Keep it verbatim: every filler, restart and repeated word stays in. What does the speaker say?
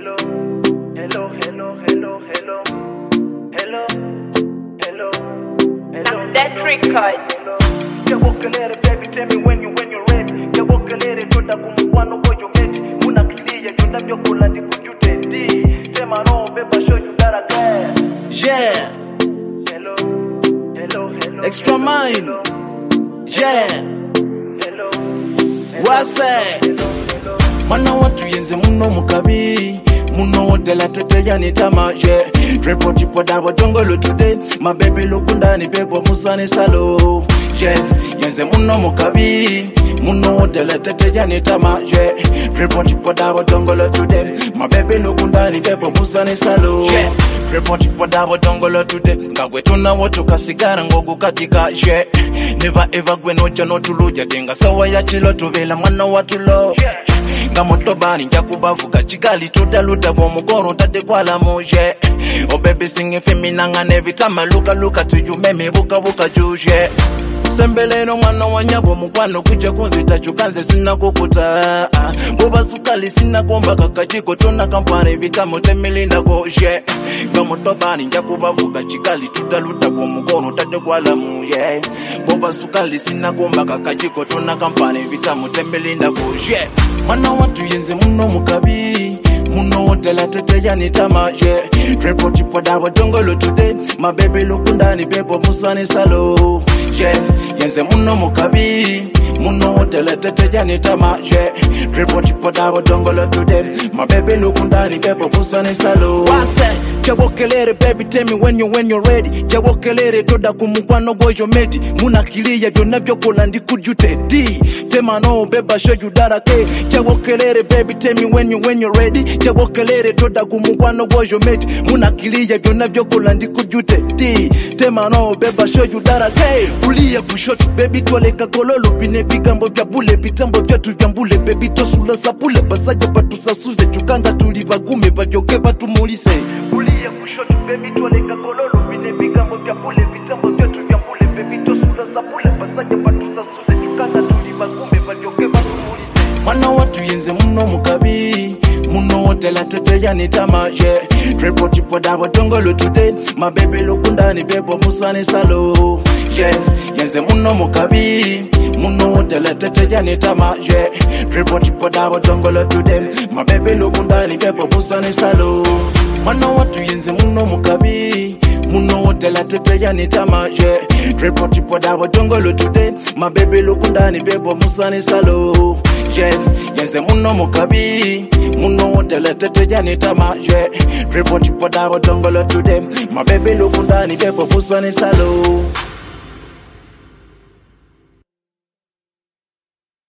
hello, hello, hello, hello, hello, hello, hello, hello. That record. You walk a little, baby, tell me when you when you're ready. You walk a little, do that kumwana kwa you met. Muna clear, you love your cool and you could you take. Tell my no, baby, show you that I care. Yeah. Hello, hello, hello. Extra mind. Yeah. Hello. What's that? Mana watu yenze muno mukabi muno wotela tete yani tama yeah. Report ipo dabo dongolo today. My baby lukunda ni bebo musani salo yeah. Yenze muno mukabi muno wotela tete yani tama yeah. Report ipo dabo dongolo today. My baby lukunda ni bebo musani salo yeah. Report ipo dabo dongolo today. Ngagwe tuna wotu kasigara ngogu katika yeah. Never ever gwe noja notuluja denga sawa ya chilo tuvela mwana watulo yeah. Gamotobani njakubavuga chigali tutaluta bomugoro tate kwala muje. Oh baby singing feminanga every time I look I look at you meme buka buka juje. Sembeleno mwana wanyabo mukwano kuja kunzita chukanze sina kukuta. Boba sukali sina komba kakachiko tuna kampani vitamo temilinda goje. Gamotobani njakubavuga chigali tutaluta bomugoro tate kwala muje. Boba sukali sina komba kakachiko tuna kampani vitamo temilinda goje. Mana watu yenze muno mukabi muno wotela tete yani tama yeah. Report ipo dabo dongolo today. My baby lukunda ni bebo musani salo yeah. Yenze muno mukabi muno wotela tete yani tama yeah. Report ipo dabo dongolo today. My baby lukunda ni bebo musani salo. Wase chawokelere baby tell me when you when you're ready. Chawokelere toda kumukwano boyo medi. Muna kilia donavyo kolandi kujute di. Tema no beba show you that I care. Chawokelere baby tell me when you when you're ready. Chawokelere toda kumukwano boyo medi. Muna kilia donavyo kolandi kujute di. Tema no beba show you that I care. Kulia kushoto baby twaleka kololo bine bigambo bya bule bitambo bya tuvyambule baby tosula sapule basaje batusasuze chukanga tulibagume bajoke batumulise. Kulia kushoto baby twaleka kololo bine bigambo bya bule bitambo bya tuvyambule baby tosula sapule basaje batusasuze chukanga tulibagume bajoke batumulise. Mana watu yenze muno mukabi muno wotela tete yani tama yeah. Report ipo dabo dongolo today. My baby lukunda ni bebo musani salo yeah. Yenze muno mukabi muno wotela tete yani tama yeah. Report ipo dabo dongolo today. My baby lukunda ni bebo musani salo. Mana watu yenze muno mukabi muno wotela tete yani tama yeah. Report ipo dabo dongolo today. My baby lukunda ni bebo musani salo yeah. Yenze muno mukabi muno wotela tete yani tama yeah. Report ipo dabo dongolo today. My baby lukunda ni bebo musani salo.